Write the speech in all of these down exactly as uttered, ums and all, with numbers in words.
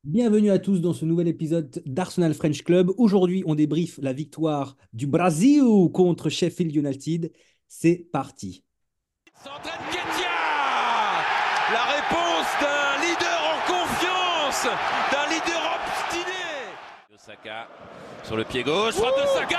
Bienvenue à tous dans ce nouvel épisode d'Arsenal French Club. Aujourd'hui, on débriefe la victoire du Brésil contre Sheffield United. C'est parti. Sandra Nketiah, la réponse d'un leader en confiance, d'un leader obstiné. Osaka sur le pied gauche, frappe de Saka.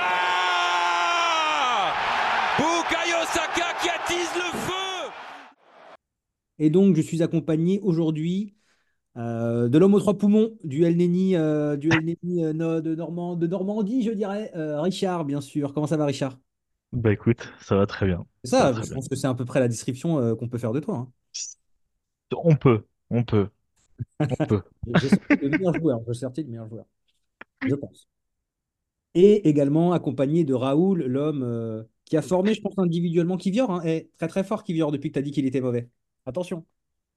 Bukayo Saka qui attise le feu. Et donc, je suis accompagné aujourd'hui euh, de l'homme aux trois poumons, du El Neni, euh, du El Neni euh, no- de, Normand- de Normandie, je dirais. Euh, Richard, bien sûr. Comment ça va, Richard? Bah écoute, ça va très bien. C'est Ça va ça, très je bien. pense que c'est à peu près la description euh, qu'on peut faire de toi, hein. On peut, on peut, on peut. J'ai sorti le meilleur joueur. J'ai sorti le meilleur joueur, je pense. Et également accompagné de Raoul, l'homme euh, qui a formé, je pense, individuellement Kivior, hein, est très très fort Kivior depuis que tu as dit qu'il était mauvais. Attention.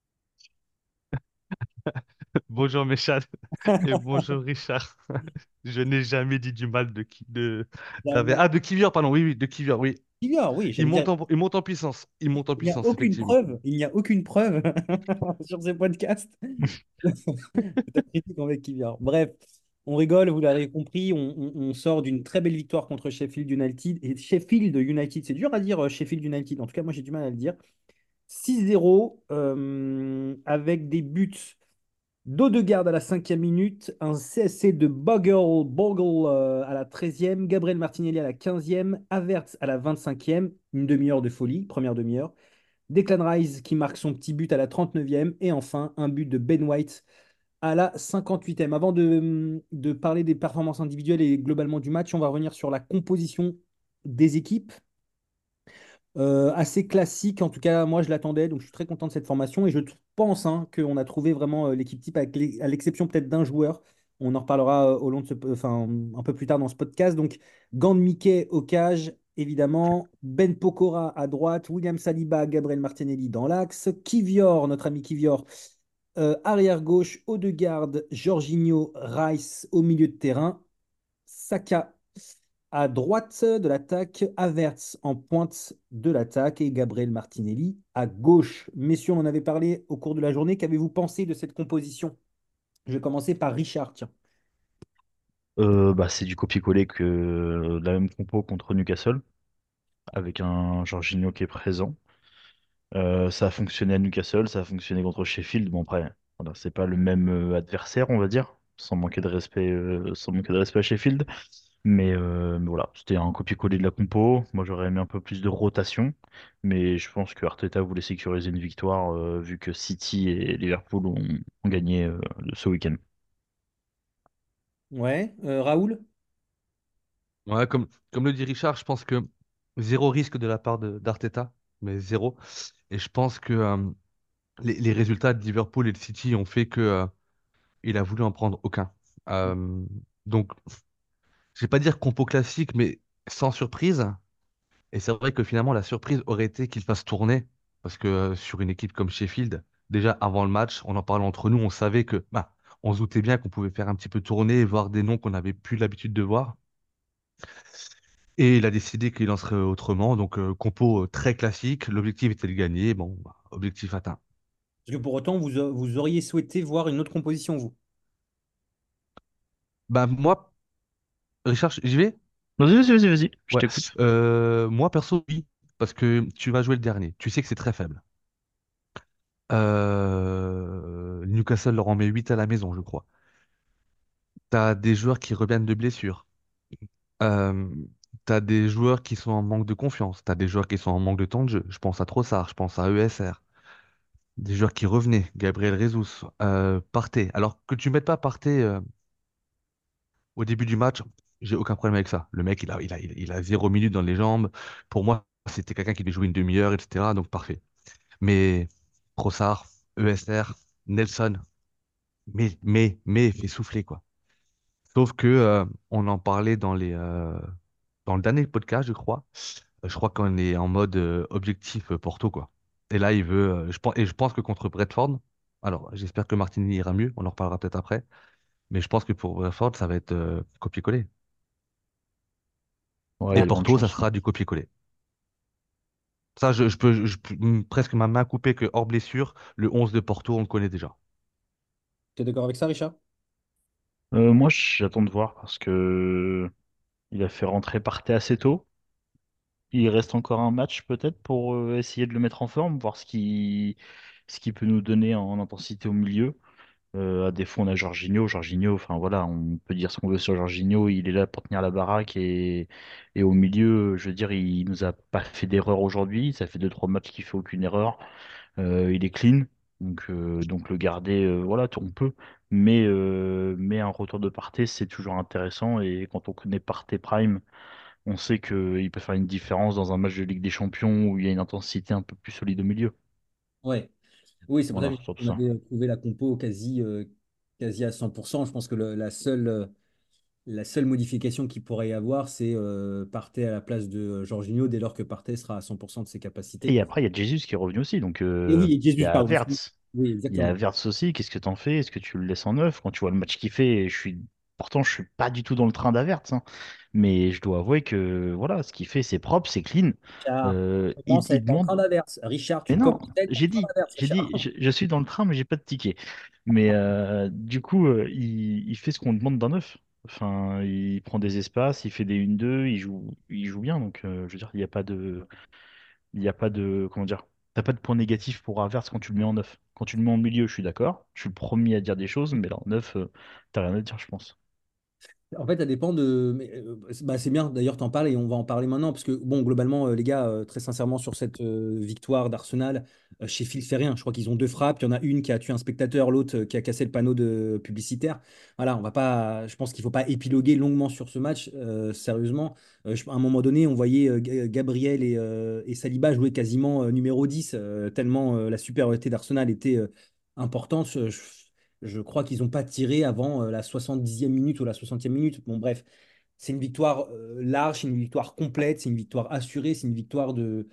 Bonjour Méchal et bonjour Richard. Je n'ai jamais dit du mal de qui de d'Aver- Jamais. Ah, de Kivior, pardon. Oui, oui, de Kivior, oui. Kivior, oui, Il j'allais dire, monte en, il monte en puissance. Il monte en il n'y a puissance, aucune effectivement. preuve, il n'y a aucune preuve sur ces podcasts de ta critique avec Kivior. Bref, on rigole, vous l'avez compris, on, on- on sort d'une très belle victoire contre Sheffield United. Et Sheffield United, c'est dur à dire euh, Sheffield United, en tout cas moi j'ai du mal à le dire. six zéro euh, avec des buts d'Odegaard à la cinquième minute, un C S C de Bogle, Bogle euh, à la treizième, Gabriel Martinelli à la quinzième, Havertz à la vingt-cinquième, une demi-heure de folie, première demi-heure, Declan Rice qui marque son petit but à la trente-neuvième, et enfin un but de Ben White à la cinquante-huitième. Avant de, de parler des performances individuelles et globalement du match, on va revenir sur la composition des équipes. Euh, assez classique, en tout cas, moi je l'attendais, donc je suis très content de cette formation et je pense hein, qu'on a trouvé vraiment euh, l'équipe type, avec l'e- à l'exception peut-être d'un joueur. On en reparlera euh, au long de ce, enfin, un peu plus tard dans ce podcast. Donc, Gand Mickey au cage, évidemment, Ben Pokora à droite, William Saliba, Gabriel Martinelli dans l'axe, Kivior, notre ami Kivior, euh, arrière gauche, Odegaard, Jorginho, Rice au milieu de terrain, Saka à droite de l'attaque, Havertz en pointe de l'attaque et Gabriel Martinelli à gauche. Messieurs, on en avait parlé au cours de la journée. Qu'avez-vous pensé de cette composition? Je vais commencer par Richard, tiens. Euh, bah, c'est du copier-coller que euh, la même compo contre Newcastle, avec un Jorginho qui est présent. Euh, ça a fonctionné à Newcastle, ça a fonctionné contre Sheffield. Bon après, voilà, c'est pas le même euh, adversaire, on va dire, sans manquer de respect, euh, sans manquer de respect à Sheffield. Mais, euh, mais voilà, c'était un copier-coller de la compo. Moi, j'aurais aimé un peu plus de rotation, mais je pense que Arteta voulait sécuriser une victoire euh, vu que City et Liverpool ont, ont gagné euh, ce week-end. Ouais, euh, Raoul? Ouais, comme, comme le dit Richard, je pense que zéro risque de la part de d'Arteta, mais zéro. Et je pense que euh, les, les résultats de Liverpool et de City ont fait que euh, il a voulu en prendre aucun. Euh, donc, je vais pas dire compo classique, mais sans surprise. Et c'est vrai que finalement, la surprise aurait été qu'il fasse tourner, parce que euh, sur une équipe comme Sheffield, déjà avant le match, on en parlait entre nous, on savait que, bah, on se doutait bien qu'on pouvait faire un petit peu tourner et voir des noms qu'on n'avait plus l'habitude de voir. Et il a décidé qu'il en serait autrement. Donc, euh, compo euh, très classique. L'objectif était de gagner. Bon, bah, objectif atteint. Parce que pour autant, vous, a- vous auriez souhaité voir une autre composition, vous. Bah, moi, Richard, j'y vais? Vas-y, vas-y, vas-y, vas-y, je Ouais. t'écoute. Euh, moi, perso, oui. Parce que tu vas jouer le dernier. Tu sais que c'est très faible. Euh, Newcastle leur en met huit à la maison, je crois. T'as des joueurs qui reviennent de blessures. Euh, T'as des joueurs qui sont en manque de confiance. T'as des joueurs qui sont en manque de temps de jeu. Je pense à Trossard, je pense à E S R. Des joueurs qui revenaient, Gabriel Jesus, euh, Partey. Alors que tu mettes pas Partey euh, au début du match, j'ai aucun problème avec ça. Le mec, il a, il a, il a il a zéro minute dans les jambes. Pour moi, c'était quelqu'un qui devait jouer une demi-heure, et cetera. Donc parfait. Mais Trossard, E S R, Nelson, mais, mais, mais, fait souffler, quoi. Sauf que euh, on en parlait dans les, euh, dans le dernier podcast, je crois. Euh, Je crois qu'on est en mode euh, objectif euh, Porto, quoi. Et là, il veut. euh, je pense, et je pense que contre Brentford, alors j'espère que Martinelli ira mieux, on en reparlera peut-être après. Mais je pense que pour Brentford, ça va être euh, copier-coller. Ouais, il y Et a de grandes Porto, ça chances. sera du copier-coller. Ça, je, je peux, je peux- mm, presque ma main coupée que hors blessure, le onze de Porto, on le connaît déjà. Tu es d'accord avec ça, Richard? Euh, moi, j'attends de voir parce que il a fait rentrer Partey assez tôt. Il reste encore un match peut-être pour euh, essayer de le mettre en forme, voir ce qui ce qu'il peut nous donner en intensité au milieu. Euh, à défaut, on a Jorginho. Jorginho, enfin voilà, on peut dire ce qu'on veut sur Jorginho. Il est là pour tenir la baraque et, et au milieu, je veux dire, il nous a pas fait d'erreur aujourd'hui. Ça fait deux, trois matchs qu'il fait aucune erreur. Euh, il est clean. Donc, euh, donc le garder, euh, voilà, on peut. Mais, euh, mais un retour de Partey, c'est toujours intéressant. Et quand on connaît Partey Prime, on sait qu'il peut faire une différence dans un match de Ligue des Champions où il y a une intensité un peu plus solide au milieu. Ouais. Oui, c'est pour ça Voilà, que surtout on ça. avait trouvé la compo quasi, euh, quasi à cent pour cent. Je pense que le- la seule, euh, la seule modification qu'il pourrait y avoir, c'est euh, Partey à la place de euh, Jorginho dès lors que Partey sera à cent pour cent de ses capacités. Et après, il y a Jesus qui est revenu aussi. Donc, Et euh, oui, et il y Jesus, a pardon. Havertz. Oui, Il y a exactement. Havertz aussi. Qu'est-ce que t'en fais? Est-ce que tu le laisses en neuf? Quand tu vois le match qu'il fait, je suis... Pourtant, je suis pas du tout dans le train d'Havertz, hein. Mais je dois avouer que voilà, ce qu'il fait, c'est propre, c'est clean. Richard, Euh, tu il, commences à il être dans le demande. train d'inverse. Richard, Mais tu non, commences à être dans j'ai le train dit, d'inverse, j'ai dit, Richard. je, je suis dans le train, mais j'ai pas de ticket. Mais euh, du coup, euh, il, il fait ce qu'on demande d'un neuf. Enfin, il prend des espaces, il fait des un deux, il joue, il joue bien. Donc, euh, je veux dire, il n'y a pas de, il y a pas de, comment dire, t'as pas de point négatif pour Havertz quand tu le mets en neuf. Quand tu le mets en milieu, je suis d'accord. Je suis le premier à dire des choses, mais là, en neuf, euh, t'as rien à dire, je pense. En fait, ça dépend de. Mais, euh, bah, c'est bien d'ailleurs t'en parles et on va en parler maintenant parce que bon, globalement, euh, les gars, euh, très sincèrement sur cette euh, victoire d'Arsenal, euh, Sheffield fait rien. Je crois qu'ils ont deux frappes. Il y en a une qui a tué un spectateur, l'autre euh, qui a cassé le panneau de publicitaire. Voilà, on va pas. Je pense qu'il faut pas épiloguer longuement sur ce match. Euh, sérieusement, Euh, je- à un moment donné, on voyait euh, Ga- Gabriel et, euh, et Saliba jouer quasiment euh, numéro dix euh, tellement euh, la supériorité d'Arsenal était euh, importante. Je- je- je crois qu'ils n'ont pas tiré avant euh, la soixante-dixième minute ou la soixantième minute. Bon, bref, c'est une victoire euh, large, c'est une victoire complète, c'est une victoire assurée, c'est une victoire de,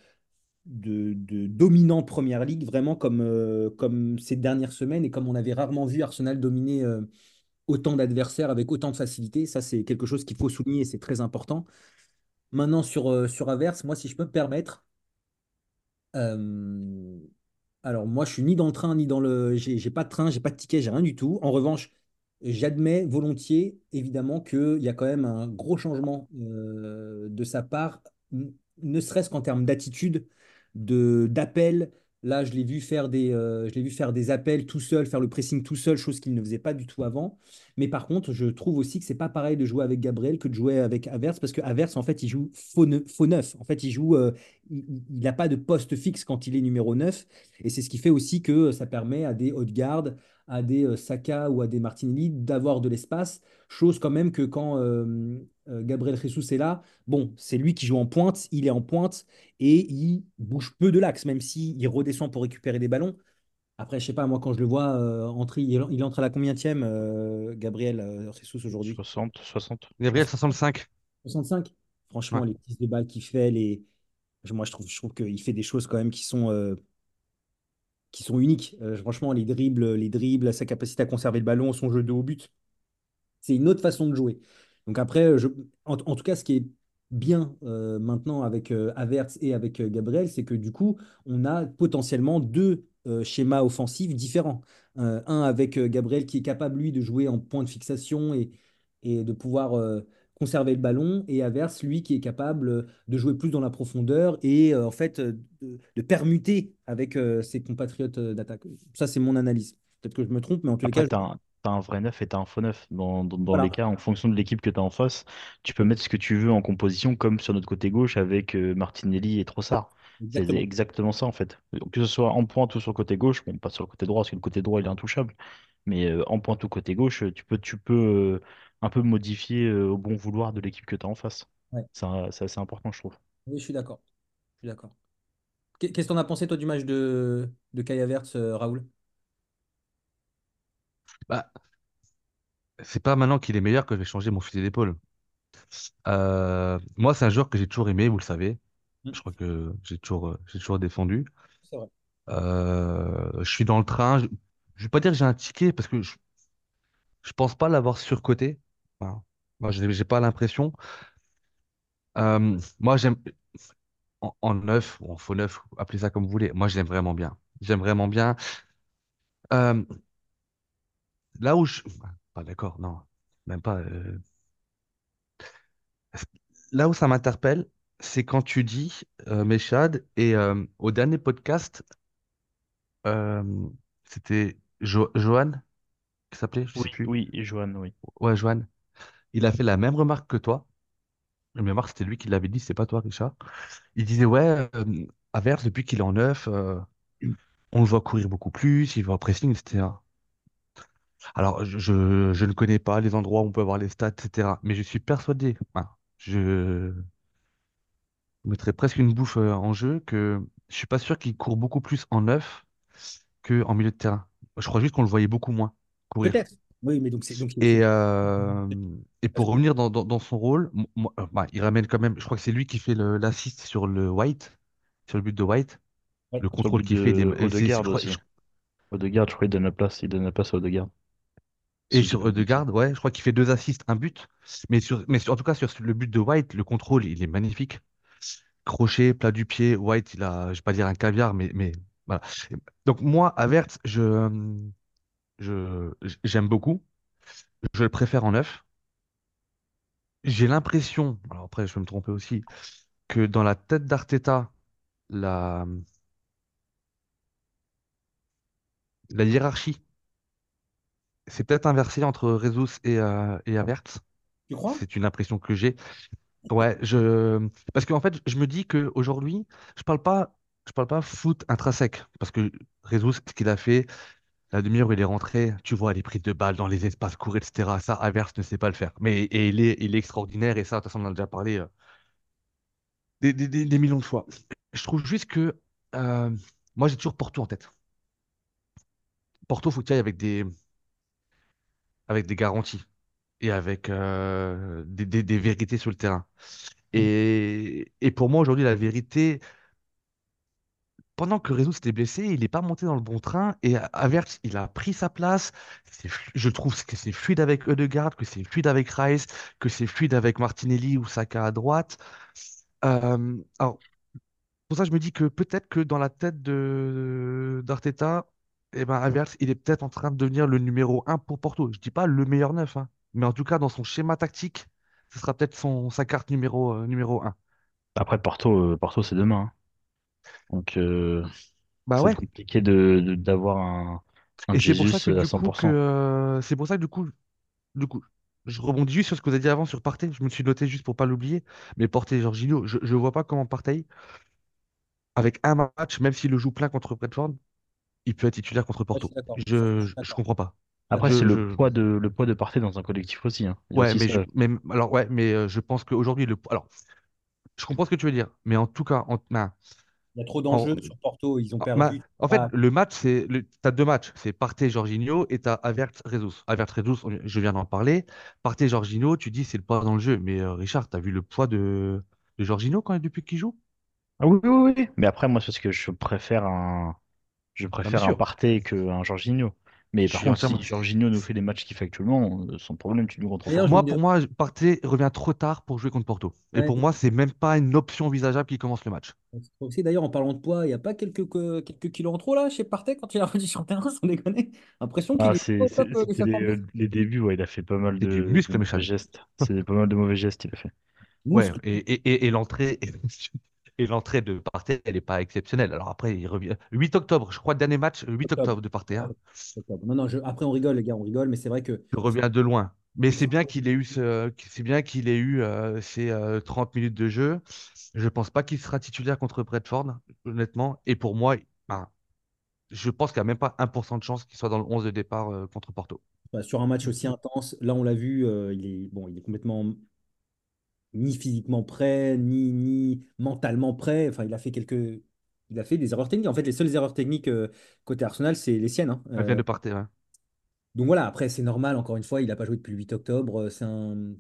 de, de dominant Première Ligue, vraiment comme, euh, comme ces dernières semaines et comme on avait rarement vu Arsenal dominer euh, autant d'adversaires avec autant de facilité. Ça, c'est quelque chose qu'il faut souligner et c'est très important. Maintenant, sur, euh, sur Averse, moi, si je peux me permettre, euh, alors moi, je suis ni dans le train, ni dans le... J'ai j'ai pas de train, j'ai pas de ticket, j'ai rien du tout. En revanche, j'admets volontiers, évidemment, qu'il y a quand même un gros changement euh, de sa part, n- ne serait-ce qu'en termes d'attitude, de d'appel. Là, je l'ai vu faire des, euh, je l'ai vu faire des appels tout seul, faire le pressing tout seul, chose qu'il ne faisait pas du tout avant. Mais par contre, je trouve aussi que c'est pas pareil de jouer avec Gabriel que de jouer avec Havertz, parce que Havertz, en fait, il joue faux, neuf. faux neuf. En fait, il joue, euh, il n'a pas de poste fixe quand il est numéro neuf. Et c'est ce qui fait aussi que ça permet à des Odegaard, à des euh, Saka ou à des Martinelli d'avoir de l'espace. Chose quand même que quand euh, euh, Gabriel Jesus est là, bon, c'est lui qui joue en pointe, il est en pointe et il bouge peu de l'axe, même s'il il redescend pour récupérer des ballons. Après, je sais pas, moi, quand je le vois euh, entrer, il, il entre à la combienième, euh, Gabriel euh, Jesus aujourd'hui? soixante, soixante, je Gabriel pense. soixante-cinq. soixante-cinq. Ouais. Franchement, les prises de balles qu'il fait, les... moi, je trouve, je trouve qu'il fait des choses quand même qui sont, euh, qui sont uniques. Euh, franchement, les dribbles, les dribbles, sa capacité à conserver le ballon, son jeu de haut but. C'est une autre façon de jouer. Donc après, je, en, en tout cas, ce qui est bien euh, maintenant avec euh, Havertz et avec euh, Gabriel, c'est que du coup, on a potentiellement deux euh, schémas offensifs différents. Euh, un avec euh, Gabriel qui est capable, lui, de jouer en point de fixation et, et de pouvoir euh, conserver le ballon, et Havertz, lui, qui est capable euh, de jouer plus dans la profondeur et euh, en fait euh, de, de permuter avec euh, ses compatriotes euh, d'attaque. Ça, c'est mon analyse. Peut-être que je me trompe, mais en tous les cas, Après, je- tu as un, t'as un vrai neuf et tu as un faux neuf. Dans, dans, dans les voilà. cas, en fonction de l'équipe que tu as en face, tu peux mettre ce que tu veux en composition, comme sur notre côté gauche avec euh, Martinelli et Trossard. C'est Exactement. exactement ça, en fait. Que ce soit en pointe ou sur le côté gauche, bon, pas sur le côté droit, parce que le côté droit, il est intouchable. Mais euh, en pointe ou côté gauche, tu peux, tu peux euh, un peu modifier euh, au bon vouloir de l'équipe que tu as en face. Ouais. C'est un- c'est assez important, je trouve. Oui, je suis d'accord. Je suis d'accord. Qu'est- Qu'est-ce que t'en as pensé, toi, du match de, de Kai Havertz, euh, Raoul? Bah, c'est pas maintenant qu'il est meilleur que je vais changer mon fusil d'épaule. Euh, moi, c'est un joueur que j'ai toujours aimé, vous le savez. Hmm. Je crois que j'ai toujours, euh, j'ai toujours défendu. C'est vrai. Euh, je suis dans le train. Je, je vais pas dire que j'ai un ticket parce que je, je pense pas l'avoir surcoté. Enfin, moi, j'ai j'ai pas l'impression. Euh, moi, j'aime en, en neuf ou en faux neuf, appelez ça comme vous voulez. Moi, j'aime vraiment bien. J'aime vraiment bien. Euh, là où je, pas d'accord, non. même pas. euh, Là où ça m'interpelle, c'est quand tu dis, euh, Meshad, et euh, au dernier podcast, euh, c'était Jo- Johan qui s'appelait, je sais Oui, plus. oui, et Johan, oui. Ouais, Johan. Il a fait la même remarque que toi. La même remarque, c'était lui qui l'avait dit, c'est pas toi, Richard. Il disait, ouais, euh, Havertz, depuis qu'il est en neuf, euh, on le voit courir beaucoup plus, il va au pressing, et cetera. Alors, je, je, je ne connais pas les endroits où on peut avoir les stats, et cetera. Mais je suis persuadé, enfin, je mettrais presque une bouffe euh, en jeu que je suis pas sûr qu'il court beaucoup plus en neuf que en milieu de terrain. Je crois juste qu'on le voyait beaucoup moins courir. Peut-être. Oui, mais donc c'est donc c'est Et, c'est- euh, et parce pour que revenir dans, dans, dans son rôle, mo- moi- euh, bah, il ramène quand même, je crois que c'est lui qui fait le- l'assist sur le White, sur le but de White, ouais. le Sur le contrôle but qu'il fait, il est, de euh, c'est- je Odegaard crois, aussi. je- Odegaard, je crois, il donne la place, il donne la place à Odegaard, et si je dis pas sur de bêtises. Ødegaard, ouais, je crois qu'il fait deux assists, un but. Mais, sur, mais sur- en tout cas, sur le but de White, le contrôle, il est magnifique. Crochet, plat du pied, White, il a, je vais pas dire un caviar, mais, mais voilà. Donc moi, Havertz, je, je, j'aime beaucoup. Je le préfère en neuf. J'ai l'impression, alors après, je peux me tromper aussi, que dans la tête d'Arteta, la, la hiérarchie s'est peut-être inversée entre Jesus et, euh, et Havertz. Tu crois? C'est une impression que j'ai. Ouais, je parce qu'en fait, je me dis que aujourd'hui, je parle pas je parle pas foot intrinsèque parce que Jesus, ce qu'il a fait, la demi-heure où il est rentré, tu vois les prises de balles dans les espaces courts, et cetera. Ça, Havertz ne sait pas le faire. Mais et il est il est extraordinaire et ça, de toute façon, on en a déjà parlé euh, des, des- des- des millions de fois. Je trouve juste que euh, moi, j'ai toujours Porto en tête. Porto, faut qu'il y aille avec des avec des garanties et avec euh, des, des des vérités sur le terrain. Mm. Et, et pour moi, aujourd'hui, la vérité, pendant que Rezus s'était blessé, il n'est pas monté dans le bon train et Havertz, il a pris sa place. C'est flu- Je trouve que c'est fluide avec Ødegaard, que c'est fluide avec Rice, que c'est fluide avec Martinelli ou Saka à droite. Euh, alors, pour ça, je me dis que peut-être que dans la tête de d'Arteta, eh ben, Havertz, il est peut-être en train de devenir le numéro un pour Porto. Je dis pas le meilleur neuf, hein, mais en tout cas, dans son schéma tactique, ce sera peut-être son, sa carte numéro, euh, numéro un. Après, Porto, euh, Porto c'est demain, hein. Donc, euh, Bah ça va ouais. être compliqué de, de- d'avoir un, un Et c'est pour ça Jesus que à du coup que cent pour cent. euh, c'est pour ça que du coup Du coup, je rebondis juste sur ce que vous avez dit avant sur Partey. Je me suis noté juste pour pas l'oublier. Mais Partey, Jorginho, je ne vois pas comment Partey, avec un match, même s'il le joue plein contre Brentford, il peut être titulaire contre Ouais, je Porto. suis d'accord. Sur ça, Je, je suis je, je d'accord. comprends pas. Après, c'est Je, le je... poids de, le poids de Partey dans un collectif aussi, hein. Il y a Ouais, aussi mais je, ça. mais, alors, ouais, mais euh, je pense qu'aujourd'hui, le... alors, je comprends ce que tu veux dire. Mais en tout cas, en, ben, Il y a trop en, d'enjeux sur Porto. Ils ont en ben, perdu. en fait, Ah, le match, c'est. Le... Tu as deux matchs. C'est Partey, Jorginho et tu as Havertz, Jesus. Havertz, Jesus, on- je viens d'en parler. Partey, Jorginho, tu dis c'est le poids dans le jeu. Mais euh, Richard, tu as vu le poids de, de Jorginho quand, depuis qu'il joue? Ah oui, oui, oui, oui. Mais après, moi, c'est parce que je préfère un, je Non, bien préfère un sûr, Partey qu'un Jorginho. Mais je par suis contre, si entièrement. Jorginho nous fait les matchs qu'il fait actuellement, euh, sans problème, tu nous contre d'ailleurs, j'ai Porto. Moi, une. pour moi, Partey revient trop tard pour jouer contre Porto. Et Ouais, pour moi, c'est même pas une option envisageable qu'il commence le match. aussi, d'ailleurs, en parlant de poids, il n'y a pas quelques, que- quelques kilos en trop là chez Partey quand il a rendu sur le terrain, sans déconner. L'impression qu'il Ah, est pas c'est, au top c'est- euh, de c'était sa les, forme euh, physique. les débuts, ouais, il a fait pas mal C'est du de, de muscle, mauvais Méchal. gestes. C'est pas mal de mauvais gestes, il a fait. Ouais, Muscle. et, et, et, et l'entrée et l'entrée de Partey, elle n'est pas exceptionnelle. Alors après, il revient. huit octobre, je crois, dernier match, huit Octobre. octobre de Partey, hein. Octobre. Non, non, je- après on rigole, les gars, on rigole, mais c'est vrai que Il ils sont, revient de loin. Mais ils c'est sont- bien qu'il ait eu ce, c'est bien qu'il ait eu euh, ces euh, trente minutes de jeu. Je pense pas qu'il sera titulaire contre Brentford, honnêtement. Et pour moi, ben, je pense qu'il n'y a même pas un pour cent de chance qu'il soit dans le onze de départ euh, contre Porto. bah, sur un match aussi intense. Là, on l'a vu, euh, il est, bon, il est complètement ni physiquement prêt, ni, ni mentalement prêt. Enfin, il a fait quelques, il a fait des erreurs techniques. En fait, les seules erreurs techniques euh, côté Arsenal, c'est les siennes, hein. Elle vient Euh, de Partey, ouais. donc voilà, après, c'est normal, encore une fois, il n'a pas joué depuis le huit octobre. euh, C'est un...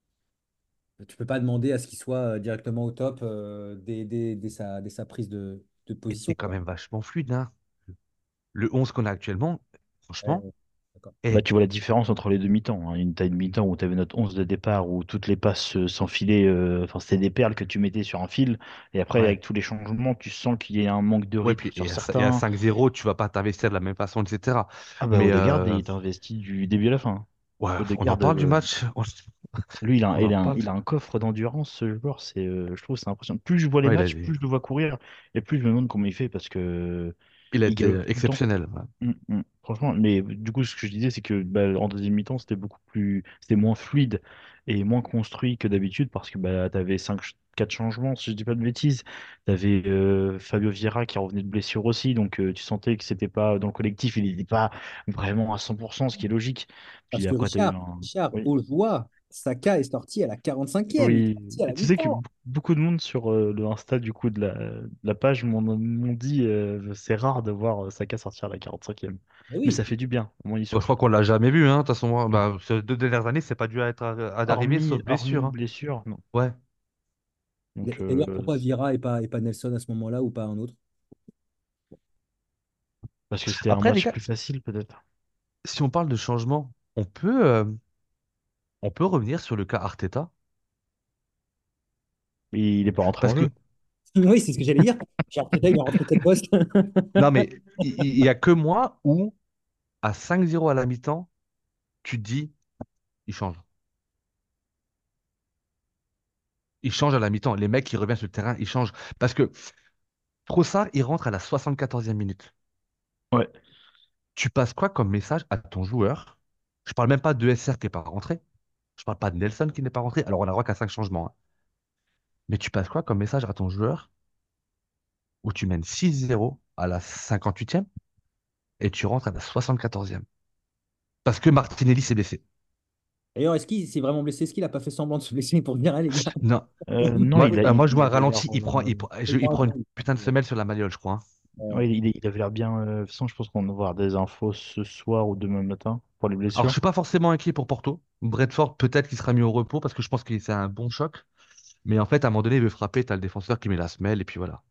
Tu peux pas demander à ce qu'il soit euh, directement au top euh, dès, dès- dès sa, dès sa prise de, de Et position, c'est quand quoi. même vachement fluide, hein. Le onze qu'on a actuellement, franchement, Ouais, d'accord. Bah, et tu vois la différence entre les deux mi-temps, hein. Une taille de mi-temps où tu avais notre onze de départ, où toutes les passes euh, s'enfilaient, euh, enfin, c'était des perles que tu mettais sur un fil. Et après, avec ouais. tous les changements, tu sens qu'il y a un manque de Ouais, rythme puis sur et à, et à certains. cinq zéro, tu vas pas t'investir de la même façon, et cetera. Ah bah Mais Odegaard, il euh, est investi du début à la fin. Ouais, on en Odegaard, parle du euh, match. On, lui, il a, on il en a un, parle. il a un coffre d'endurance, ce joueur. C'est, euh, je trouve, c'est impressionnant. Plus je vois les Ouais, il a matchs, été, plus je le vois courir, et plus je me demande comment il fait parce que il a il été galope tout le temps. exceptionnel. Ouais. Mm, mm. Franchement, mais du coup, ce que je disais, c'est que bah, en deuxième mi-temps, c'était beaucoup plus, c'était moins fluide et moins construit que d'habitude parce que bah, tu avais cinq, quatre changements, si je dis pas de bêtises. Tu avais Fabio Vieira qui revenait de blessure aussi, donc euh, tu sentais que c'était pas dans le collectif, il n'était pas vraiment à cent pour cent, ce qui est logique. Parce Puis que après, tu as eu Richard, un. Richard, Oui, au joie, Saka est sorti à la quarante-cinquième, il est oui. sorti à Et la tu sais que mi-temps. be- beaucoup de monde sur euh, le Insta du coup de la, de la page m'ont m'ont dit euh, c'est rare de voir euh, Saka sortir à la quarante-cinquième. Eh Mais ça oui, fait du bien, au moins il Bon, je souffle. crois qu'on l'a jamais vu, hein. De toute façon, moi, bah, ces deux dernières années, c'est pas dû à être à, à d'arriver, Hormis, sauf blessure. hormis Hein. blessure, non. Ouais. Donc, d'ailleurs, euh, pourquoi Vieira et pas, et pas Nelson à ce moment-là ou pas un autre? parce que c'était un Après, les match gars, plus facile, peut-être. si on parle de changement, on peut, euh, on peut revenir sur le cas Arteta. Et il n'est pas rentré Parce en que, jeu. Oui, c'est ce que j'allais dire. J'ai Arteta, il est rentré quel poste? non, mais il il- il y, a que moi où, à cinq zéro à la mi-temps, tu te dis, il change. Il change à la mi-temps. Les mecs qui reviennent sur le terrain, ils changent. Parce que Trossard, il rentre à la soixante-quatorzième minute. Ouais. Tu passes quoi comme message à ton joueur? Je parle même pas de S R qui n'est pas rentré. Je parle pas de Nelson qui n'est pas rentré. Alors, on a le droit qu'à cinq changements. Hein. Mais tu passes quoi comme message à ton joueur où tu mènes six zéro à la cinquante-huitième et tu rentres à la soixante-quatorzième? Parce que Martinelli s'est blessé. D'ailleurs, est-ce qu'il s'est vraiment blessé? Est-ce qu'il a pas fait semblant de se blesser pour dire, ah, les gars? Non, euh, non, Moi, il a, euh, il, moi je il vois un avait l'air, ralenti, il prend, euh, il, pr- je- Il il prend un prend une temps. putain de semelle sur la malleole, je crois. Hein. Ouais. ouais, il, il avait l'air bien. Euh, de toute façon, je pense qu'on va avoir des infos ce soir ou demain matin pour les Alors, je blessures. suis pas forcément inquiet pour Porto. Brentford, peut-être qu'il sera mis au repos parce que je pense que c'est un bon choc. Mais en fait, à un moment donné, il veut frapper, t'as le défenseur qui met la semelle et puis voilà.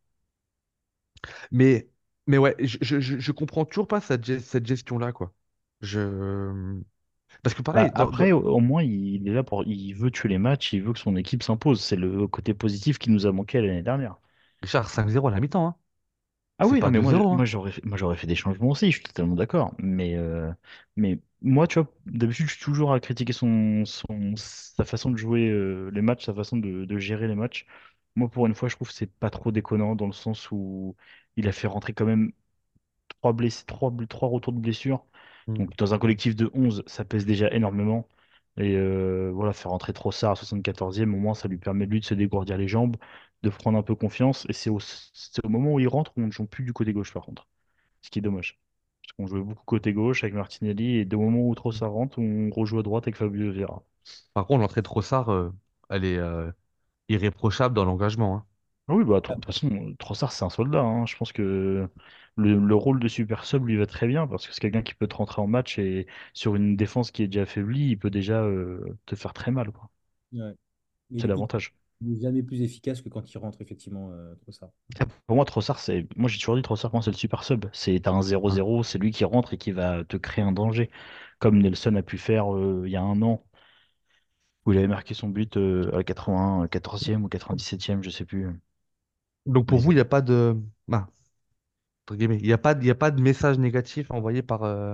Mais, mais ouais, je, je, je je comprends toujours pas cette, ge- cette gestion-là, quoi. Je... Parce que Bah, pareil, dans, dans- après, au, au moins, il, il est là pour. Il veut tuer les matchs, il veut que son équipe s'impose. C'est le côté positif qui nous a manqué l'année dernière. Richard, cinq zéro à la mi-temps, hein. Ah C'est oui, non, pas mais deux moi, je- zéro, moi hein. j'aurais fait, moi, j'aurais fait des changements aussi, je suis totalement d'accord. Mais, euh, mais moi, tu vois, d'habitude, je suis toujours à critiquer son, son, sa façon de jouer euh, les matchs, sa façon de, de gérer les matchs. Moi, pour une fois, je trouve que c'est pas trop déconnant dans le sens où il a fait rentrer quand même trois blessés, trois, bl- trois retours de blessures. Mm. Donc, dans un collectif de onze ça pèse déjà énormément. Et euh, voilà, faire rentrer Trossard à soixante-quatorzième, au moins, ça lui permet lui de se dégourdir les jambes, de prendre un peu confiance. Et c'est au, c'est au moment où il rentre où on ne joue plus du côté gauche, par contre. Ce qui est dommage. Parce qu'on jouait beaucoup côté gauche avec Martinelli, et au moment où Trossard rentre, on rejoue à droite avec Fabio Vieira. Par contre, l'entrée de Trossard, euh, elle est euh, irréprochable dans l'engagement. Hein. Ah oui, bah, de toute façon, euh, Trossard, c'est un soldat. Hein. Je pense que le, le rôle de super sub lui va très bien parce que c'est quelqu'un qui peut te rentrer en match et sur une défense qui est déjà affaiblie, il peut déjà euh, te faire très mal, quoi. Ouais. Mais C'est du coup, l'avantage. il n'est jamais plus efficace que quand il rentre, effectivement, euh, trop ça. Pour moi, Trossard, c'est. Moi, j'ai toujours dit Trossard, pour moi, c'est le super sub. C'est t'as un zéro Hein. zéro, c'est lui qui rentre et qui va te créer un danger. Comme Nelson a pu faire euh, il y a un an, où il avait marqué son but euh, à quatre-vingt quatorzième ou quatre-vingt-dix-septième, je sais plus. Donc pour Mais vous, il n'y a pas de... Ah, entre guillemets, il n'y a pas, de- il y a pas de message négatif envoyé par, euh,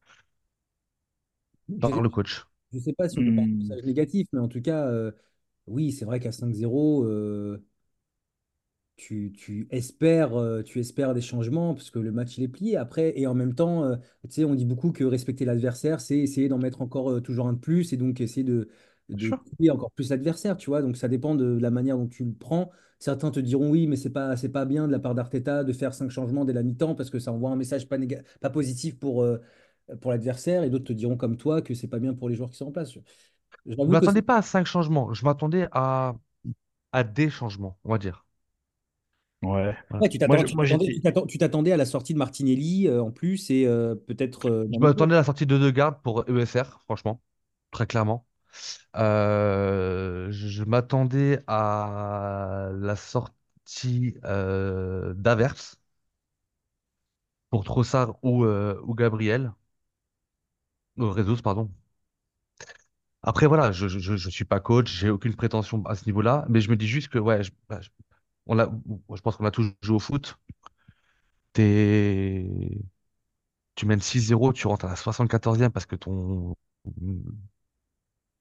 par le coach. Je ne sais pas si on peut parler de Hmm, message négatif, mais en tout cas, euh, oui, c'est vrai qu'à cinq zéro, euh, tu, tu espères, euh, tu espères des changements parce que le match il est plié après. Et en même temps, euh, tu sais, on dit beaucoup que respecter l'adversaire, c'est essayer d'en mettre encore euh, toujours un de plus et donc essayer de, bien de sûr. tuer encore plus l'adversaire, tu vois. Donc ça dépend de la manière dont tu le prends. Certains te diront oui, mais c'est pas, c'est pas bien de la part d'Arteta de faire cinq changements dès la mi-temps parce que ça envoie un message pas, néga- pas positif pour, euh, pour l'adversaire. Et d'autres te diront comme toi que c'est pas bien pour les joueurs qui sont en place. Je J'avoue que m'attendais c'est. pas à cinq changements, je m'attendais à, à des changements, on va dire. Ouais. Voilà. Ouais, tu Moi, t'attends- je- tu moi t'attendais, tu j'étais. t'attends- tu t'attendais à la sortie de Martinelli euh, en plus et euh, peut-être euh, Je d'un autre joueur. m'attendais à la sortie de deux gardes pour E S R, franchement, très clairement. Euh, je je m'attendais à la sortie euh, d'Havertz pour Trossard ou, euh, ou Gabriel, ou Jesus, pardon. Après, voilà, je, je, je suis pas coach, j'ai aucune prétention à ce niveau-là, mais je me dis juste que, ouais, je, bah, je- on a, je pense qu'on a tous joué au foot. T'es, tu mènes six zéro, tu rentres à la soixante-quatorzième parce que ton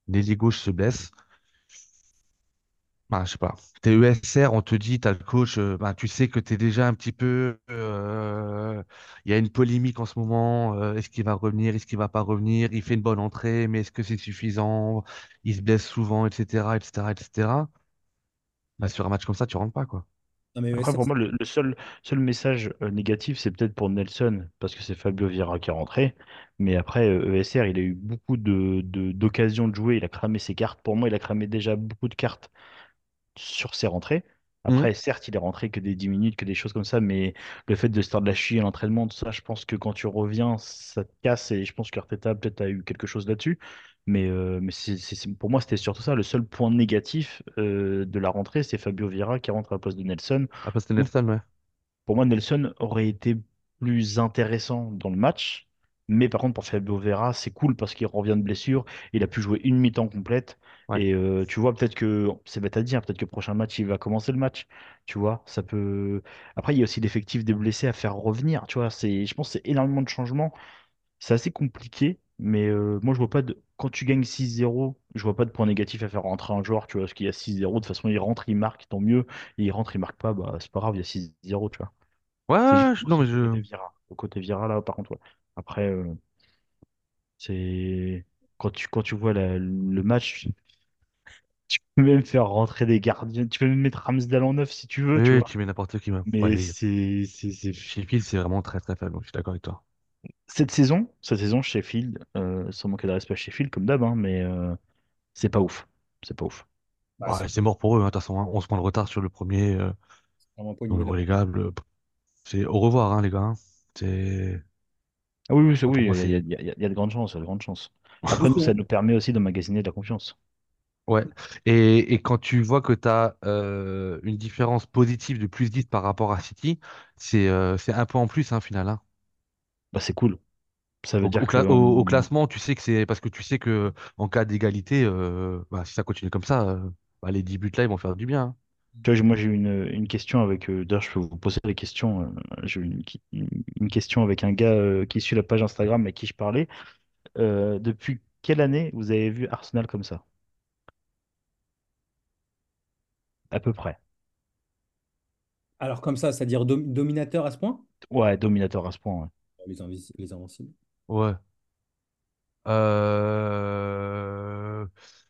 l'ailier gauche se blesse. Bah, je sais pas. T'es E S R, on te dit, t'as le coach, euh, bah, tu sais que t'es déjà un petit peu. euh, Il y a une polémique en ce moment. euh, est-ce qu'il va revenir? Est-ce qu'il va pas revenir? Il fait une bonne entrée, mais est-ce que c'est suffisant? Il se blesse souvent, et cetera, et cetera, et cetera. Bah, sur un match comme ça, tu rentres pas, quoi. Non, mais Après, E S R, pour moi, le, le seul, seul message euh, négatif, c'est peut-être pour Nelson, parce que c'est Fabio Vieira qui est rentré. Mais après, euh, E S R, il a eu beaucoup de, de- d'occasions de jouer. Il a cramé ses cartes. Pour moi, il a cramé déjà beaucoup de cartes sur ses rentrées. Mhm. Après, certes, il est rentré que des dix minutes, que des choses comme ça, mais le fait de se faire de la chie à l'entraînement, tout ça, je pense que quand tu reviens, ça te casse et je pense qu'Arteta peut-être a eu quelque chose là-dessus. Mais, euh, mais c'est, c'est- c'est- pour moi, c'était surtout ça. Le seul point négatif euh, de la rentrée, c'est Fabio Vieira qui rentre à la place de Nelson. Après, c'était Nelson, ouais. Pour moi, Nelson aurait été plus intéressant dans le match. Mais par contre, pour Fabio Vera, c'est cool parce qu'il revient de blessure. Il a pu jouer une mi-temps complète. Ouais. Et euh, tu vois, peut-être que, c'est bête à dire, peut-être que le prochain match, il va commencer le match. Tu vois, ça peut. Après, il y a aussi l'effectif des blessés à faire revenir. Tu vois, c'est, je pense que c'est énormément de changements. C'est assez compliqué. Mais euh, moi, je vois pas de. Quand tu gagnes six zéro, je vois pas de point négatif à faire rentrer un joueur. Tu vois, parce qu'il y a six zéro. De toute façon, il rentre, il marque, tant mieux. Il rentre, il marque pas, bah, c'est pas grave, il y a six zéro, tu vois. Ouais, C'est ouais, juste je- moi, non, c'est mais le côté je. Vira. Le côté Vira, là, par contre, ouais. Après, euh, c'est quand tu, quand tu vois la- le match, tu peux même faire rentrer des gardiens. Tu peux même mettre Ramsdale en neuf si tu veux, tu Oui, vois. tu mets n'importe qui, même. Mais Ouais, c'est, c'est, c'est- Sheffield, c'est vraiment très, très faible. Donc, je suis d'accord avec toi. Cette saison, cette saison, Sheffield, euh, sans manquer de respect à Sheffield, comme d'hab, hein, mais euh, c'est pas ouf. C'est pas ouf. bah, Ouais, c'est c'est mort pour eux, hein. De toute façon, hein. onze points de retard sur le premier, euh, vraiment pas au donc niveau de la. relégable. euh, C'est au revoir, hein, les gars, hein. C'est. Ah oui, oui, c'est- Moi, pour oui, moi, il y a, c'est. il y a- il y a de grandes chances, il y a de grandes chances. Après, nous, ça nous permet aussi d'emmagasiner de la confiance. Ouais. Et, et quand tu vois que tu as une différence positive de plus dix par rapport à City, c'est euh, c'est un point en plus, hein, final, hein. Bah, c'est cool. Ça Au, veut dire au que, cla- au- au hum, classement, tu sais que c'est parce que tu sais que en cas d'égalité, euh, bah, si ça continue comme ça, euh, bah, les dix buts là, ils vont faire du bien, hein. tu vois, j'ai- moi j'ai eu une, une question avec. euh, D'ailleurs, je peux vous poser des questions. euh, j'ai eu une, qui- une- une question avec un gars euh, qui suit la page Instagram avec qui je parlais. Euh, depuis quelle année vous avez vu Arsenal comme ça? À peu près. Alors, comme ça, c'est-à-dire dom- dominateur à ce point? Ouais, dominateur à ce point. Ouais. Les, Invis- les Invincibles. Ouais. Euh,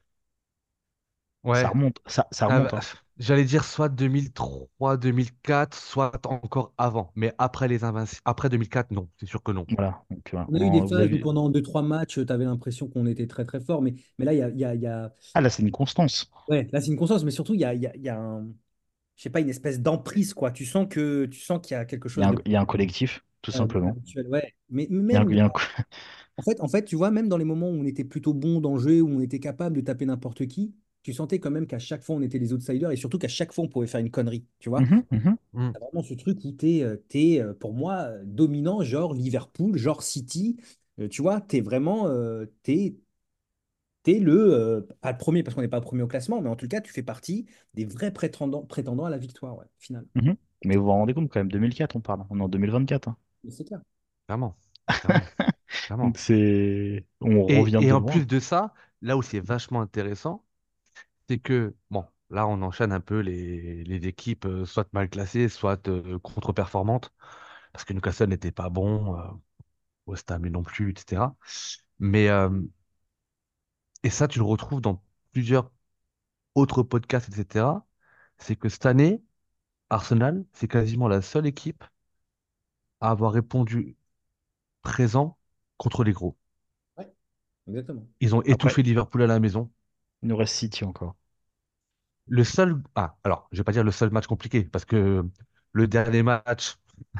Ça Ouais. remonte, ça, ça Ah remonte, bah, hein. j'allais dire soit deux mille trois, deux mille quatre, soit encore avant. Mais après les Invincibles, après deux mille quatre, non, c'est sûr que non. Voilà. Donc, euh, On a eu des on- vous phases où avez... pendant deux trois matchs, tu avais l'impression qu'on était très très fort. Mais, mais là, il y a, il y a, il y a- Ah là, c'est une constance. ouais, là, c'est une constance. Mais surtout, il y a, il y a, il y a un, je sais pas, une espèce d'emprise, quoi. Tu sens que, tu sens qu'il y a quelque Il y a chose un, de, il y a un collectif, tout euh, de simplement. habituel. Ouais. Mais Il y a un, même, il y a un- en fait, en fait, tu vois, même dans les moments où on était plutôt bon dans le jeu, où on était capable de taper n'importe qui, tu sentais quand même qu'à chaque fois, on était les outsiders et surtout qu'à chaque fois, on pouvait faire une connerie. Tu vois, Mhm, mhm, Hmm. t'as vraiment ce truc où tu es, pour moi, euh, dominant, genre Liverpool, genre City. Euh, tu vois, tu es vraiment, euh, t'es, t'es le, euh, pas le premier parce qu'on n'est pas premier au classement, mais en tout cas, tu fais partie des vrais prétendants, prétendants à la victoire, ouais, finale. mhm. Mais vous vous rendez compte quand même, deux mille quatre, on parle. On est en deux mille vingt-quatre, hein. Mais c'est clair. Clairement, clairement, Donc clairement. c'est... On Et, revient et de en loin. plus de ça, là où c'est vachement intéressant, c'est que, bon, là on enchaîne un peu les, les équipes euh, soit mal classées, soit euh, contre-performantes, parce que Newcastle n'était pas bon, euh, West Ham non plus, et cetera. Mais, euh, et ça, tu le retrouves dans plusieurs autres podcasts, et cetera. C'est que cette année, Arsenal, c'est quasiment la seule équipe à avoir répondu présent contre les gros. Ouais, exactement. Ils ont Après, étouffé Liverpool à la maison. il nous reste City encore. Le seul, ah, alors, je vais pas dire le seul match compliqué, parce que le dernier match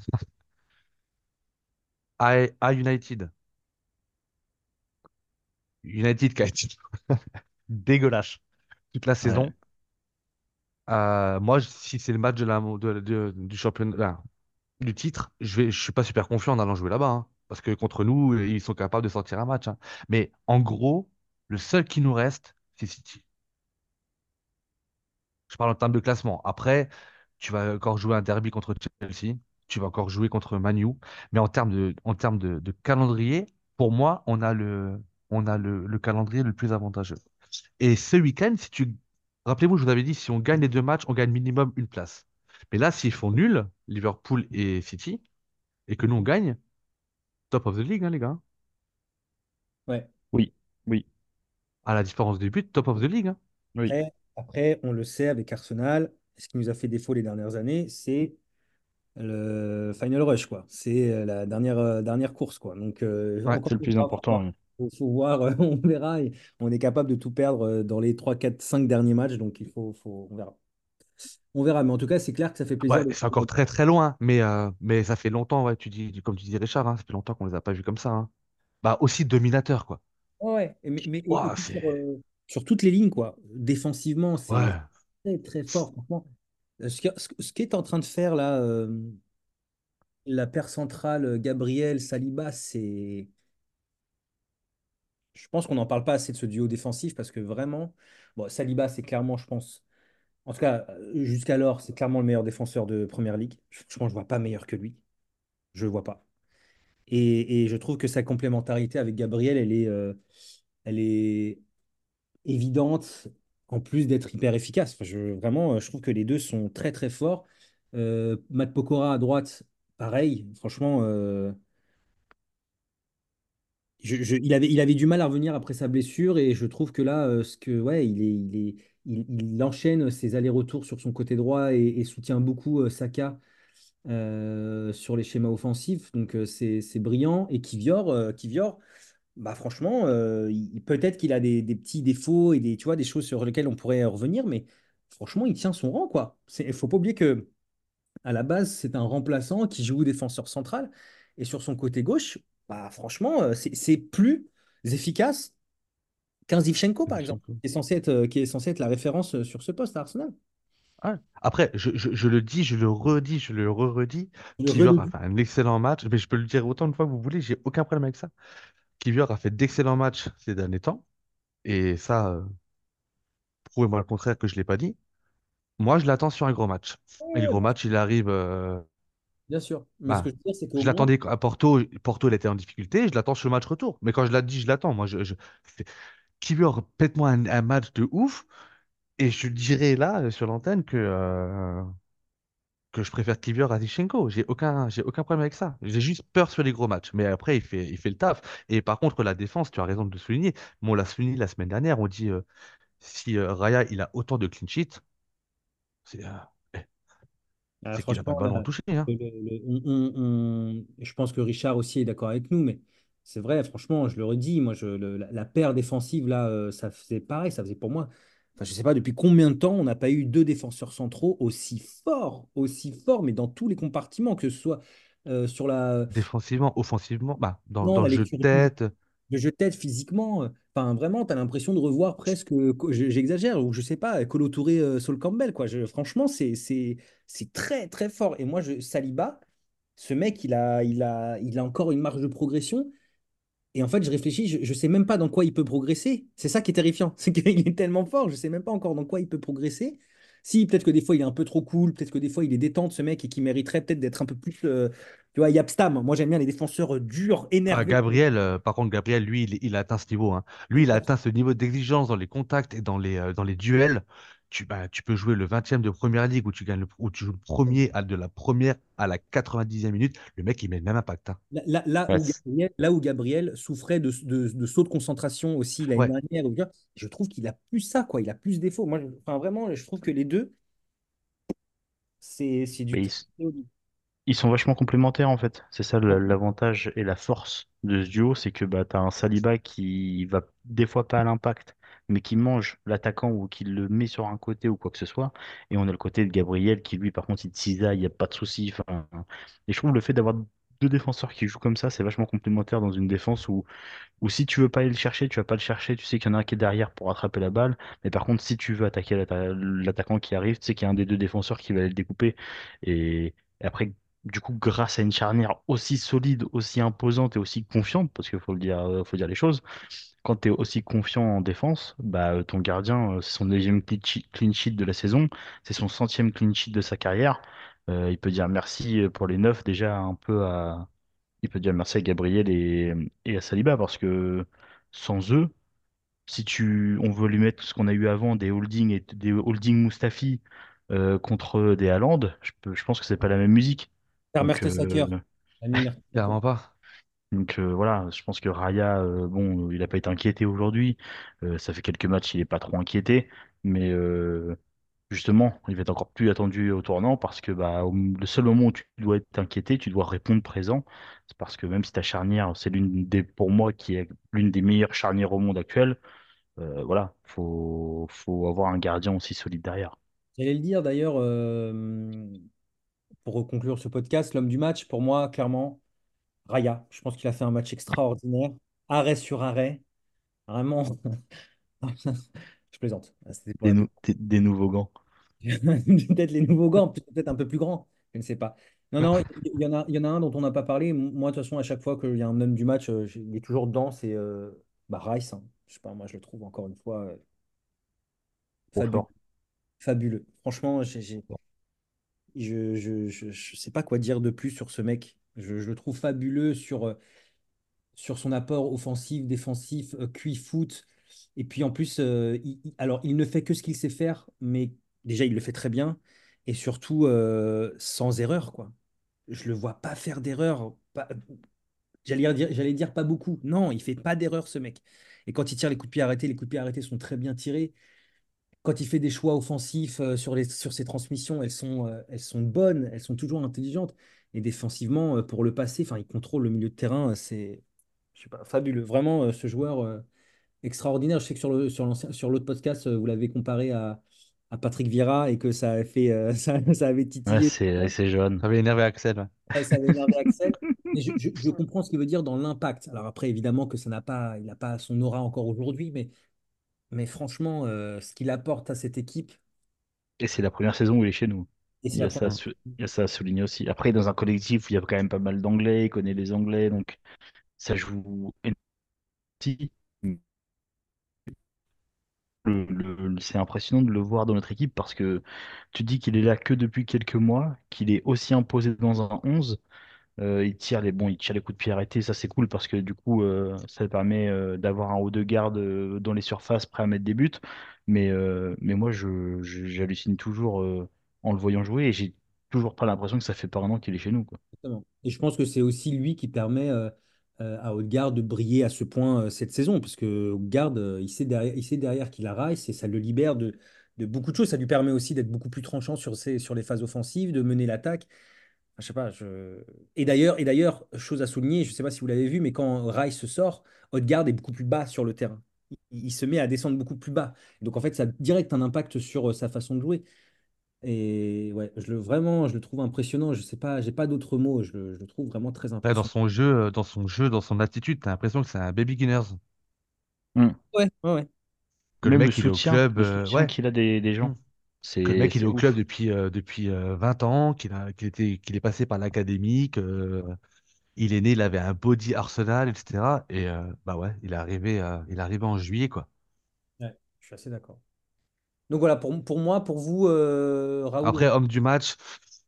à, à United, United qui a été dégueulasse toute la Ouais. saison. Euh, moi, je- si c'est le match de la, de- de- du championnat, du titre, je vais, je suis pas super confiant en allant jouer là-bas, hein, parce que contre nous, ils sont capables de sortir un match, hein. Mais en gros, le seul qui nous reste, c'est City. Je parle en termes de classement. Après, tu vas encore jouer un derby contre Chelsea, tu vas encore jouer contre Man U, mais en termes de, en termes de, de calendrier, pour moi, on a le, on a le, le calendrier le plus avantageux. Et ce week-end, si tu... Rappelez-vous, je vous avais dit, si on gagne les deux matchs, on gagne minimum une place. Mais là, s'ils font nul, Liverpool et City, et que nous, on gagne, top of the league, hein, les gars. Ouais. Oui, oui, À la différence des buts, top of the league, hein. oui. Après, après, on le sait avec Arsenal, ce qui nous a fait défaut les dernières années, c'est le final rush, quoi. C'est euh, la dernière, euh, dernière course, quoi. Donc, euh, Ouais. encore C'est le une plus fois, faut important, voir. oui. Faut, faut voir, euh, on verra. Et on est capable de tout perdre euh, dans les trois quatre cinq derniers matchs, donc il faut, faut, on verra. On verra, mais en tout cas, c'est clair que ça fait plaisir Ouais, de. c'est encore très très loin, mais, euh, mais ça fait longtemps, ouais, tu dis, comme tu dis Richard, hein, ça fait longtemps qu'on les a pas vus comme ça, hein. Bah aussi dominateur, quoi. Ouais, ouais. Et, mais, mais- et- et Ouah, puis sur, c'est... euh, sur toutes les lignes, quoi. Défensivement, c'est Ouais, très très fort, franchement. Euh, Ce, que- ce, ce qu'est en train de faire là, euh, la paire centrale euh, Gabriel Saliba, c'est. Je pense qu'on n'en parle pas assez de ce duo défensif parce que vraiment, bon, Saliba, c'est clairement, je pense, en tout cas, euh, jusqu'alors, c'est clairement le meilleur défenseur de Première Ligue. Je, je pense que je vois pas meilleur que lui. Je ne vois pas. Et, et je trouve que sa complémentarité avec Gabriel, elle est, euh, elle est évidente, en plus d'être hyper efficace. Enfin, je, vraiment, euh, je trouve que les deux sont très, très forts. Euh, Matt Pokora à droite, pareil. Franchement, euh, je- je- il avait, il avait du mal à revenir après sa blessure et je trouve que là, euh, ce que, ouais, il est, il est, il, il enchaîne ses allers-retours sur son côté droit et, et soutient beaucoup euh, Saka euh, sur les schémas offensifs. Donc euh, c'est, c'est brillant. Et Kivior, euh, Kivior, bah franchement, euh, il- peut-être qu'il a des, des petits défauts et des, tu vois, des choses sur lesquelles on pourrait revenir, mais franchement, il tient son rang, quoi. Il faut pas oublier que à la base, c'est un remplaçant qui joue défenseur central. Et sur son côté gauche, bah, franchement, euh, c'est c'est plus efficace qu'un Zivchenko, par exemple, qui est censé être, euh, qui est censé être la référence euh, sur ce poste à Arsenal. ouais. Après, je, je, je le dis, je le redis, je le re-redis, Je le Kivior a redis. fait un excellent match, mais je peux le dire autant de fois que vous voulez, j'ai aucun problème avec ça. Kivior a fait d'excellents matchs ces derniers temps, et ça, euh, prouvez-moi le contraire que je ne l'ai pas dit. Moi, je l'attends sur un gros match. Et le Ouais, gros bien sûr. match, il arrive. euh, Bien sûr. Mais ce que bah, je veux dire, c'est qu'au je moins, l'attendais à Porto. Porto, il était en difficulté. Je l'attends sur le match retour. Mais quand je l'ai dit, je l'attends. Moi, je, je... c'est- Kiwior, pète-moi un, un match de ouf. Et je dirais là, euh, sur l'antenne, que, euh, que je préfère Kiwior à Zichenko. J'ai aucun, j'ai aucun problème avec ça. J'ai juste peur sur les gros matchs. Mais après, il fait, il fait le taf. Et par contre, la défense, tu as raison de le souligner. Bon, on l'a souligné la semaine dernière. On dit, euh, si euh, Raya, il a autant de clean sheets, c'est euh, eh, ah, c'est qu'il n'a pas le franchement, ballon là, touché, hein. le- le- on- on- on- je pense que Richard aussi est d'accord avec nous, mais c'est vrai, franchement, je le redis, moi, je, le- la, la paire défensive, là, euh, ça faisait pareil, ça faisait pour moi. Enfin, je sais pas depuis combien de temps on n'a pas eu deux défenseurs centraux aussi forts, aussi forts, mais dans tous les compartiments, que ce soit euh, sur la, Défensivement, offensivement, bah, dans, non, dans la le jeu de lecture du tête. le jeu de tête physiquement, euh, enfin vraiment, tu as l'impression de revoir presque, euh, co- je- j'exagère, ou je sais pas, Kolo Touré, euh, Sol Campbell, quoi. Je- franchement, c'est c'est c'est très très fort. Et moi, je, Saliba, ce mec, il a, il a, il a encore une marge de progression. Et en fait, je réfléchis, je ne sais même pas dans quoi il peut progresser. C'est ça qui est terrifiant, c'est qu'il est tellement fort, je ne sais même pas encore dans quoi il peut progresser. Si, peut-être que des fois, il est un peu trop cool, peut-être que des fois, il est détente, ce mec, et qu'il mériterait peut-être d'être un peu plus. euh, tu vois, Yapstam, moi j'aime bien les défenseurs euh, durs, Ah, énervés. Gabriel, euh, par contre, Gabriel, lui, il, il a atteint ce niveau, hein. Lui, il a atteint ce niveau d'exigence dans les contacts et dans les, euh, dans les duels. Tu, bah, tu peux jouer le vingtième de Première Ligue où tu gagnes le- où tu joues le premier à, de la première à la quatre-vingt-dixième minute. Le mec, il met le même impact, hein. Là, là- là Ouais, où c'est- Gabriel, là où Gabriel souffrait de, de, de sauts de concentration aussi l'année Ouais, dernière, ou bien, je trouve qu'il a plus ça, quoi. Il a plus de défauts. Moi, je- enfin, vraiment, je trouve que les deux, c'est c'est du mais très ils, très haut niveau. ils sont vachement complémentaires en fait. C'est ça le- l'avantage et la force de ce duo, c'est que bah, tu as un Saliba qui va des fois pas à l'impact, mais qui mange l'attaquant ou qui le met sur un côté ou quoi que ce soit. Et on a le côté de Gabriel qui lui par contre il cisaille, il n'y a pas de souci. Enfin, et je trouve le fait d'avoir deux défenseurs qui jouent comme ça, c'est vachement complémentaire dans une défense où ou si tu veux pas aller le chercher, tu vas pas le chercher, tu sais qu'il y en a un qui est derrière pour attraper la balle. Mais par contre, si tu veux attaquer l'atta- l'attaquant qui arrive, tu sais qu'il y a un des deux défenseurs qui va aller le découper. Et, et après, du coup, grâce à une charnière aussi solide, aussi imposante et aussi confiante, parce qu'il faut le dire, euh, faut dire les choses, quand tu es aussi confiant en défense, bah, euh, ton gardien, euh, c'est son deuxième clean sheet clean sheet de la saison, c'est son centième clean sheet de sa carrière. Euh, il peut dire merci euh, pour les neuf déjà un peu à il peut dire merci à Gabriel et, et à Saliba parce que sans eux, Si tu, on veut lui mettre ce qu'on a eu avant, des holdings et des holdings Mustafi euh, contre des Haaland, je, peux- je pense que c'est pas la même musique. Per Donc, Mertesacker. euh, Ami Mertesacker. Clairement pas. donc euh, voilà, je pense que Raya, euh, bon, il n'a pas été inquiété aujourd'hui. Euh, ça fait quelques matchs, il est pas trop inquiété, mais euh, justement, il va être encore plus attendu au tournant parce que bah, au- le seul moment où tu dois être inquiété, tu dois répondre présent. C'est parce que même si ta charnière, c'est l'une des, pour moi, qui est l'une des meilleures charnières au monde actuel, euh, voilà, faut, faut avoir un gardien aussi solide derrière. J'allais le dire d'ailleurs, euh, pour conclure ce podcast, l'homme du match, pour moi, clairement, Raya. Je pense qu'il a fait un match extraordinaire. Arrêt sur arrêt. Vraiment. Je plaisante. C'était pour Des, la nou- blague. des, des nouveaux gants. Peut-être les nouveaux gants, peut-être un peu plus grands. Je ne sais pas. Non, non, il y en a, il y en a un dont on n'a pas parlé. Moi, de toute façon, à chaque fois qu'il y a un homme du match, euh, il est toujours dedans. C'est euh, bah, Rice, hein. Je sais pas, moi, je le trouve encore une fois euh, Trop fabuleux. fort. Fabuleux. Franchement, j'ai, j'ai- je, je, je, je sais pas quoi dire de plus sur ce mec. Je, je le trouve fabuleux sur, euh, sur son apport offensif, défensif, euh, Q I foot. Et puis en plus, euh, il, il- alors il ne fait que ce qu'il sait faire, mais déjà il le fait très bien. Et surtout euh, sans erreur, quoi. Je le vois pas faire d'erreur. Pas- J'allais dire, j'allais dire pas beaucoup. Non, il fait pas d'erreur, ce mec. Et quand il tire les coups de pied arrêtés, les coups de pied arrêtés sont très bien tirés. Quand il fait des choix offensifs euh, sur les, sur ses transmissions, elles sont, euh, elles sont bonnes, elles sont toujours intelligentes. Et défensivement, euh, pour le passer, enfin, il contrôle le milieu de terrain. euh, C'est, je sais pas, fabuleux. Vraiment, euh, ce joueur euh, extraordinaire. Je sais que sur le, sur l'ancien, sur l'autre podcast, euh, vous l'avez comparé à, à Patrick Vieira et que ça a fait, euh, ça, ça avait Ouais, titillé. c'est c'est jeune. Ça avait énervé Axel. Ouais. Ça, ça avait énervé Axel. Mais je, je- je comprends ce qu'il veut dire dans l'impact. Alors après, évidemment que ça n'a pas, il n'a pas son aura encore aujourd'hui, mais, mais franchement, euh, ce qu'il apporte à cette équipe, Et c'est la première saison où il est chez nous. et Il c'est y la a ça, à première. sou- il y a ça à souligner aussi. Après, dans un collectif où il y a quand même pas mal d'anglais, il connaît les anglais, donc ça joue aussi. Le- le- c'est impressionnant de le voir dans notre équipe parce que tu dis qu'il est là que depuis quelques mois, qu'il est aussi imposé dans un onze. Euh, il tire les bon, il tire les coups de pied arrêtés, ça c'est cool parce que du coup euh, ça permet euh, d'avoir un haut de garde euh, dans les surfaces prêt à mettre des buts. Mais, euh, mais moi je, je- j'hallucine toujours euh, en le voyant jouer et j'ai toujours pas l'impression que ça fait pas un an qu'il est chez nous, quoi. Exactement. Et je pense que c'est aussi lui qui permet euh, euh, à Odegaard de briller à ce point euh, cette saison, parce que Odegaard, euh, il sait derrière, il sait derrière qu'il a Rice et ça le libère de, de beaucoup de choses. Ça lui permet aussi d'être beaucoup plus tranchant sur, ses, sur les phases offensives, de mener l'attaque. Enfin, je sais pas. Je... Et d'ailleurs, et d'ailleurs, chose à souligner, je ne sais pas si vous l'avez vu, mais quand Rice sort, Odegaard est beaucoup plus bas sur le terrain. Il, il se met à descendre beaucoup plus bas. Donc en fait, ça a direct un impact sur euh, sa façon de jouer. Et ouais, je le, vraiment, je le trouve impressionnant. Je sais pas, j'ai pas d'autres mots. Je le, je le trouve vraiment très Ouais, dans impressionnant. son jeu, euh, dans son jeu, dans son attitude, t'as l'impression que c'est un baby Gunners. Hmm. Ouais, ouais, ouais. Que le Même le mec, il est au soutien, club, le euh, soutien ouais. qu'il a des, des Hmm. gens, Que le c'est mec, il est c'est au club ouf. depuis, euh, depuis euh, vingt ans, qu'il a, qu'il était, qu'il est passé par l'académie, que, euh, il est né, il avait un body Arsenal, et cetera. Et euh, bah ouais, il est arrivé, euh, il est arrivé en juillet, quoi. Ouais, je suis assez d'accord. Donc voilà, pour, pour moi, pour vous, euh, Raoul, Après, homme du match,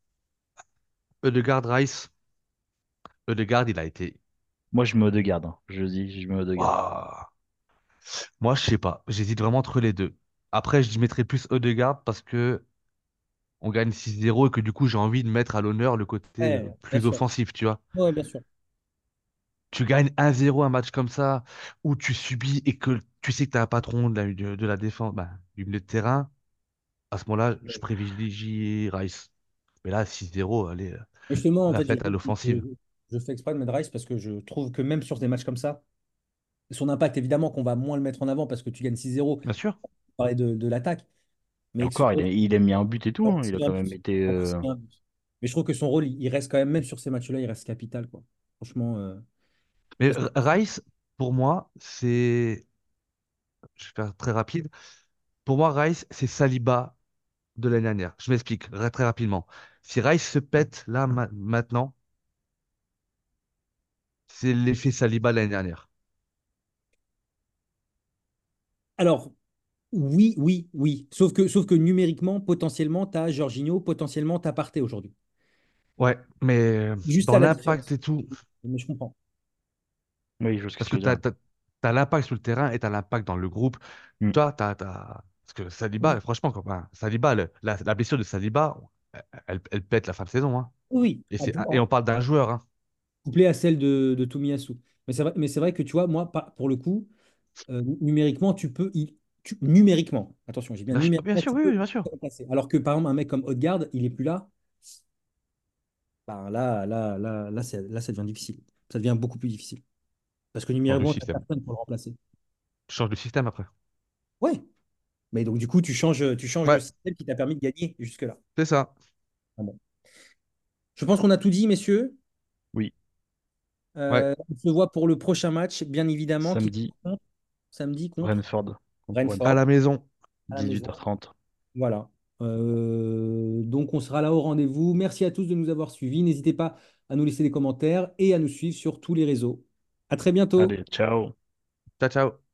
Ødegaard Rice. Ødegaard, il a été. Moi je me de garde, hein. Je dis, je me de garde. Waouh. Moi, je sais pas. J'hésite vraiment entre les deux. Après, je mettrais plus Ødegaard parce que on gagne six zéro et que du coup, j'ai envie de mettre à l'honneur le côté ouais, euh, bien plus sûr. offensif, tu vois. Ouais, bien sûr. Tu gagnes un zéro un match comme ça, où tu subis et que tu sais que tu as un patron de la, de, de la défense, bah, du milieu de terrain, à ce moment-là, je privilégie Rice. Mais là, six zéro, allez, euh, Mais justement, en la fait, je, fête à je- l'offensive. je fais exprès de mettre Rice parce que je trouve que même sur des matchs comme ça, son impact, évidemment, qu'on va moins le mettre en avant parce que tu gagnes six zéro, Bien sûr. on parlait de, de l'attaque, Et mais son encore, il rôle, a, il a mis un but et tout, en hein. plus, Il a c'est un quand but. même été. En plus, euh, c'est un but. Mais je trouve que son rôle, il il reste quand même, même sur ces matchs-là, il reste capital, quoi. Franchement, euh, Mais parce que R- Rice, pour moi, c'est. Je vais faire très rapide. Pour moi, Rice, c'est Saliba de l'année dernière. Je m'explique ra- très rapidement. Si Rice se pète là ma- maintenant, c'est l'effet Saliba de l'année dernière. alors, oui, oui, oui. Sauf que, sauf que numériquement, potentiellement, tu as Jorginho, potentiellement, tu as Partey aujourd'hui. Ouais, mais Juste dans à la l'impact différence. et tout, Mais je comprends. Oui, je vois ce que parce tu que veux t'as, dire. t'as, t'as l'impact sur le terrain et t'as l'impact dans le groupe. Mm. Toi, t'as, t'as... Parce que Saliba, franchement, copain, Saliba, le- la, la blessure de Saliba, elle, elle, elle pète la fin de saison, hein. Oui, Et, oui, c'est, et on parle d'un joueur, hein. couplé à celle de, de Tomiyasu. Mais c'est vrai, mais c'est vrai que tu vois, moi, pas- pour le coup, euh, numériquement, tu peux. il- tu- numériquement, attention, j'ai bien Bien sûr, bien numériquement, sûr, tu oui, peux oui, bien sûr. le remplacer. Alors que par exemple, un mec comme Odegaard, il est plus là. Ben là, là, là, là, c'est- là, ça devient difficile. Ça devient beaucoup plus difficile. Parce que Change de numériquement, tu n'as système. personne pour le remplacer. Tu changes de système après. Ouais. Mais donc, du coup, tu changes, tu changes de Ouais, système qui t'a permis de gagner jusque-là. c'est ça. Ah bon. Je pense qu'on a tout dit, messieurs. Oui, Ouais, Euh, on se voit pour le prochain match, bien évidemment, qui samedi, contre, samedi contre Brentford contre à Brentford la Brentford, maison. à la maison. dix-huit heures trente. Voilà. Euh, donc, on sera là au rendez-vous. Merci à tous de nous avoir suivis. N'hésitez pas à nous laisser des commentaires et à nous suivre sur tous les réseaux. À très bientôt. Allez, ciao! Ciao, ciao.